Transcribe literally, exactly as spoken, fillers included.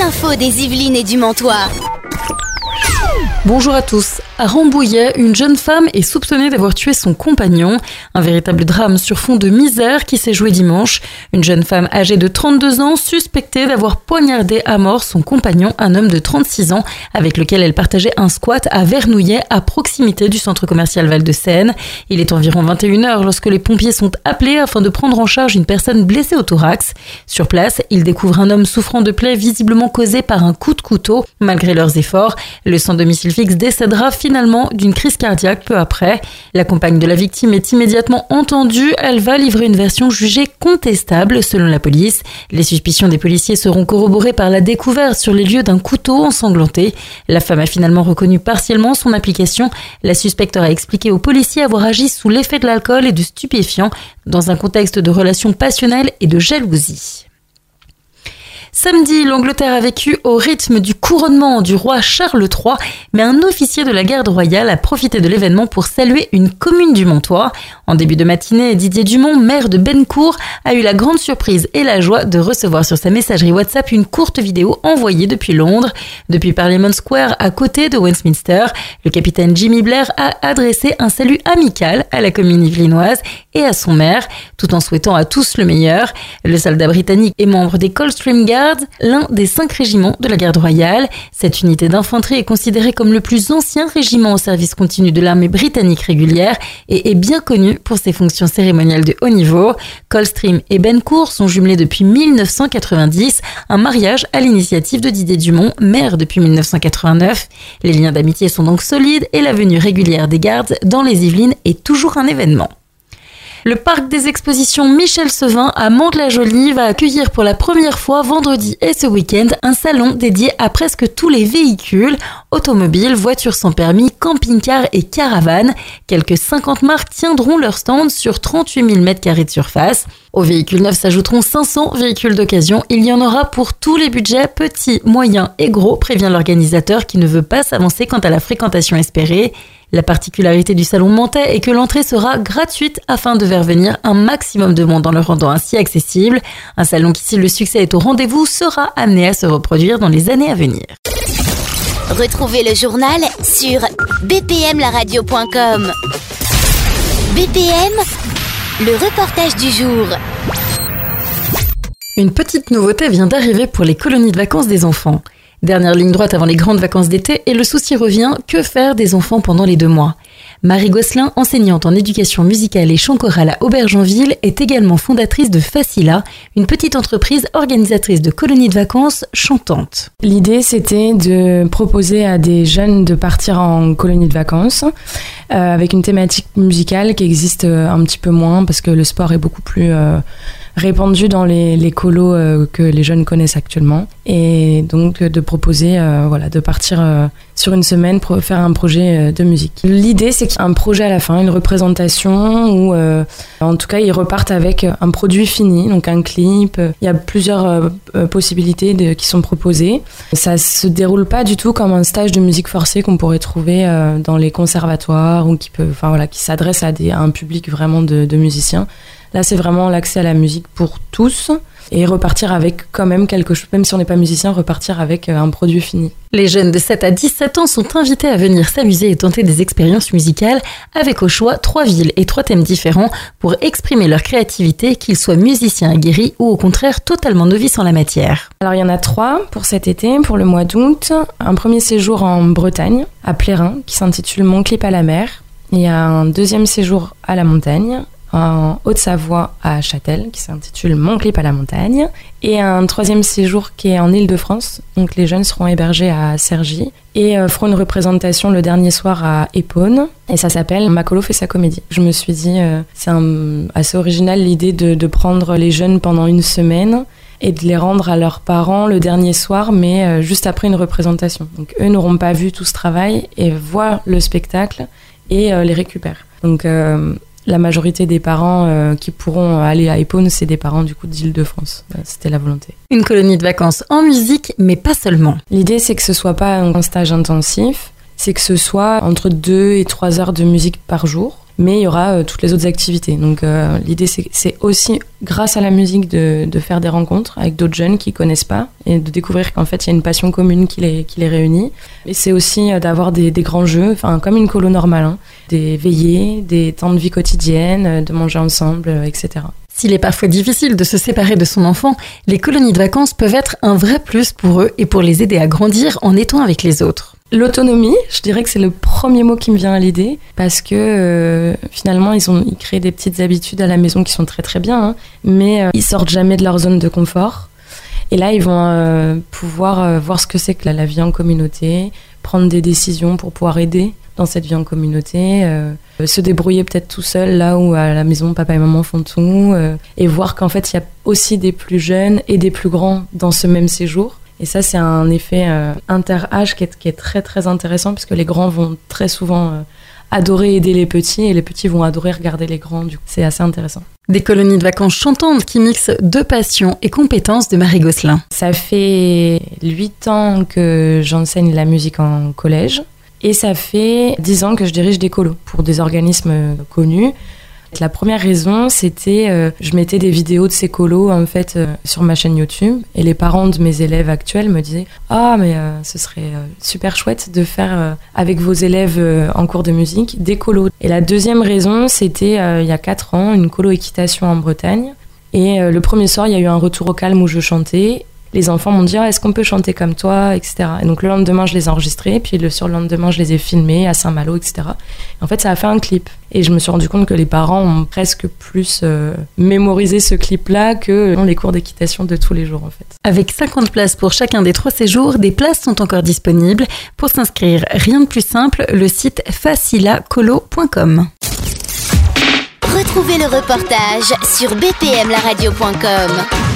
l'info des Yvelines et du Mantois. Bonjour à tous. À Rambouillet, une jeune femme est soupçonnée d'avoir tué son compagnon. Un véritable drame sur fond de misère qui s'est joué dimanche. Une jeune femme âgée de trente-deux ans suspectée d'avoir poignardé à mort son compagnon, un homme de trente-six ans, avec lequel elle partageait un squat à Vernouillet, à proximité du centre commercial Val-de-Seine. Il est environ vingt et une heures lorsque les pompiers sont appelés afin de prendre en charge une personne blessée au thorax. Sur place, ils découvrent un homme souffrant de plaies visiblement causées par un coup de couteau. Malgré leurs efforts, le sans domicile fixe décédera finalement d'une crise cardiaque peu après. La compagne de la victime est immédiatement entendue. Elle va livrer une version jugée contestable selon la police. Les suspicions des policiers seront corroborées par la découverte sur les lieux d'un couteau ensanglanté. La femme a finalement reconnu partiellement son implication. La suspecte a expliqué aux policiers avoir agi sous l'effet de l'alcool et de stupéfiants dans un contexte de relations passionnelles et de jalousie. Samedi, l'Angleterre a vécu au rythme du couronnement du roi Charles trois, mais un officier de la garde royale a profité de l'événement pour saluer une commune du Mantois. En début de matinée, Didier Dumont, maire de Bennecourt, a eu la grande surprise et la joie de recevoir sur sa messagerie WhatsApp une courte vidéo envoyée depuis Londres. Depuis Parliament Square, à côté de Westminster, le capitaine Jimmy Blair a adressé un salut amical à la commune yvelinoise et à son maire, tout en souhaitant à tous le meilleur. Le soldat britannique est membre des Coldstream Guards, l'un des cinq régiments de la garde royale. Cette unité d'infanterie est considérée comme le plus ancien régiment au service continu de l'armée britannique régulière et est bien connu pour ses fonctions cérémoniales de haut niveau. Coldstream et Bennecourt sont jumelés depuis mille neuf cent quatre-vingt-dix, un mariage à l'initiative de Didier Dumont, maire depuis mille neuf cent quatre-vingt-neuf. Les liens d'amitié sont donc solides et la venue régulière des gardes dans les Yvelines est toujours un événement. Le parc des expositions Michel Sevin à Mantes-la-Jolie va accueillir pour la première fois vendredi et ce week-end un salon dédié à presque tous les véhicules, automobiles, voitures sans permis, camping-cars et caravanes. Quelques cinquante marques tiendront leur stand sur trente-huit mille mètres carrés de surface. Aux véhicules neufs s'ajouteront cinq cents véhicules d'occasion. Il y en aura pour tous les budgets, petits, moyens et gros, prévient l'organisateur qui ne veut pas s'avancer quant à la fréquentation espérée. La particularité du salon mantais est que l'entrée sera gratuite afin de faire venir un maximum de monde en le rendant ainsi accessible. Un salon qui, si le succès est au rendez-vous, sera amené à se reproduire dans les années à venir. Retrouvez le journal sur b p m la radio point com. B P M, le reportage du jour. Une petite nouveauté vient d'arriver pour les colonies de vacances des enfants. Dernière ligne droite avant les grandes vacances d'été et le souci revient, que faire des enfants pendant les deux mois ? Marie Gosselin, enseignante en éducation musicale et chant choral à Aubergenville, est également fondatrice de Facila, une petite entreprise organisatrice de colonies de vacances chantantes. L'idée, c'était de proposer à des jeunes de partir en colonie de vacances euh, avec une thématique musicale qui existe un petit peu moins parce que le sport est beaucoup plus euh, répandu dans les, les colos euh, que les jeunes connaissent actuellement. Et donc de proposer euh, voilà, de partir euh, sur une semaine pour faire un projet de musique. L'idée, c'est qu'il y a un projet à la fin, une représentation où, euh, en tout cas, ils repartent avec un produit fini, donc un clip. Il y a plusieurs euh, possibilités de, qui sont proposées. Ça se déroule pas du tout comme un stage de musique forcée qu'on pourrait trouver euh, dans les conservatoires ou qui peut, enfin voilà, qui s'adresse à, des, à un public vraiment de, de musiciens. Là, c'est vraiment l'accès à la musique pour tous et repartir avec quand même quelque chose, même si on n'est pas musicien, repartir avec un produit fini. Les jeunes de sept à dix-sept ans sont invités à venir s'amuser et tenter des expériences musicales avec au choix trois villes et trois thèmes différents pour exprimer leur créativité, qu'ils soient musiciens aguerris ou au contraire totalement novices en la matière. Alors il y en a trois pour cet été, pour le mois d'août. Un premier séjour en Bretagne, à Plérin, qui s'intitule Mon clip à la mer. Il y a un deuxième séjour à la montagne, en Haute-Savoie à Châtel, qui s'intitule Mon clip à la montagne, et un troisième séjour qui est en Île-de-France, donc les jeunes seront hébergés à Cergy et euh, feront une représentation le dernier soir à Épône, et ça s'appelle Macolo fait sa comédie. Je me suis dit, euh, c'est un, assez original l'idée de, de prendre les jeunes pendant une semaine et de les rendre à leurs parents le dernier soir, mais euh, juste après une représentation. Donc eux n'auront pas vu tout ce travail et voient le spectacle et euh, les récupèrent. Donc euh, la majorité des parents euh, qui pourront aller à Épône, c'est des parents du coup d'Île-de-France. C'était la volonté. Une colonie de vacances en musique, mais pas seulement. L'idée, c'est que ce soit pas un stage intensif, c'est que ce soit entre deux et trois heures de musique par jour, mais il y aura euh, toutes les autres activités. Donc euh, l'idée c'est, c'est aussi grâce à la musique de, de faire des rencontres avec d'autres jeunes qui connaissent pas et de découvrir qu'en fait il y a une passion commune qui les, qui les réunit. Et c'est aussi euh, d'avoir des, des grands jeux, enfin comme une colo normale, hein, des veillées, des temps de vie quotidienne, euh, de manger ensemble, euh, et cetera. S'il est parfois difficile de se séparer de son enfant, les colonies de vacances peuvent être un vrai plus pour eux et pour les aider à grandir en étant avec les autres. L'autonomie, je dirais que c'est le premier mot qui me vient à l'idée parce que euh, finalement ils ont ils créent des petites habitudes à la maison qui sont très très bien, hein, mais euh, ils sortent jamais de leur zone de confort. Et là ils vont euh, pouvoir euh, voir ce que c'est que la, la vie en communauté, prendre des décisions pour pouvoir aider dans cette vie en communauté, euh, se débrouiller peut-être tout seul là où à la maison papa et maman font tout, euh, et voir qu'en fait il y a aussi des plus jeunes et des plus grands dans ce même séjour. Et ça, c'est un effet euh, inter-âge qui est, qui est très très intéressant puisque les grands vont très souvent euh, adorer aider les petits et les petits vont adorer regarder les grands. Du coup, c'est assez intéressant. Des colonies de vacances chantantes qui mixent deux passions et compétences de Marie Gosselin. Ça fait huit ans que j'enseigne la musique en collège et ça fait dix ans que je dirige des colos pour des organismes connus. La première raison, c'était euh, je mettais des vidéos de ces colos en fait euh, sur ma chaîne YouTube et les parents de mes élèves actuels me disaient « Ah, mais euh, ce serait euh, super chouette de faire euh, avec vos élèves euh, en cours de musique des colos. » Et la deuxième raison, c'était euh, il y a quatre ans, une colo équitation en Bretagne. Et euh, le premier soir, il y a eu un retour au calme où je chantais. Les enfants m'ont dit ah, « Est-ce qu'on peut chanter comme toi ?» et cetera. Et donc le lendemain, je les ai enregistrés, puis le surlendemain, je les ai filmés à Saint-Malo, et cetera. Et en fait, ça a fait un clip. Et je me suis rendu compte que les parents ont presque plus euh, mémorisé ce clip-là que les cours d'équitation de tous les jours, en fait. Avec cinquante places pour chacun des trois séjours, des places sont encore disponibles. Pour s'inscrire, rien de plus simple, le site facilacolo point com. Retrouvez le reportage sur b p m la radio point com.